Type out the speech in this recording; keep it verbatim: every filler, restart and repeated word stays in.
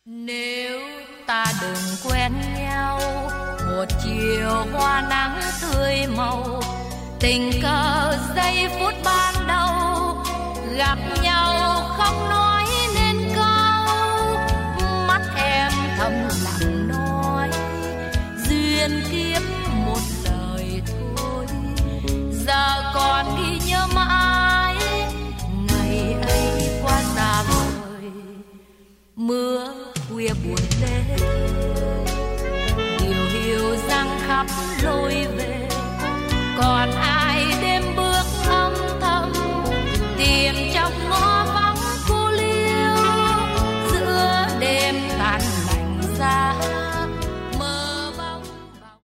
Nếu ta đừng quen nhau một chiều hoa nắng tươi màu, tình cờ giây phút ban đầu gặp nhau không nói nên câu, mắt em thầm lặng nói duyên kiếp một lời thôi. Giờ còn ghi nhớ mãi ngày ấy qua xa vời, mưa khuya buồn đêm điều hiu răng khắp lối về.